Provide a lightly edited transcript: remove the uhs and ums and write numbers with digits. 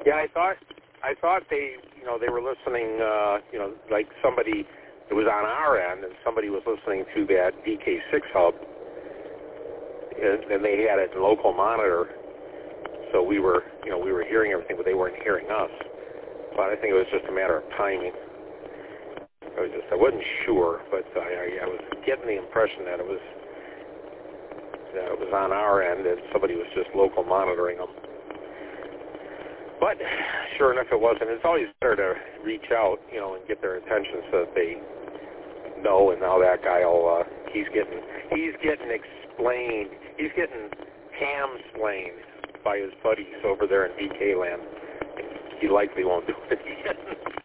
Yeah, I thought they, they were listening, like somebody, it was on our end, and somebody was listening to that DK6 hub, and they had a local monitor, so we were hearing everything, but they weren't hearing us. But I think it was just a matter of timing. I wasn't sure, but I was getting the impression that it was on our end, and somebody was just local monitoring them. But sure enough, it wasn't. It's always better to reach out, and get their attention so that they know. And now that guy, he's getting explained. He's getting ham-splained by his buddies over there in DK land. He likely won't do it again.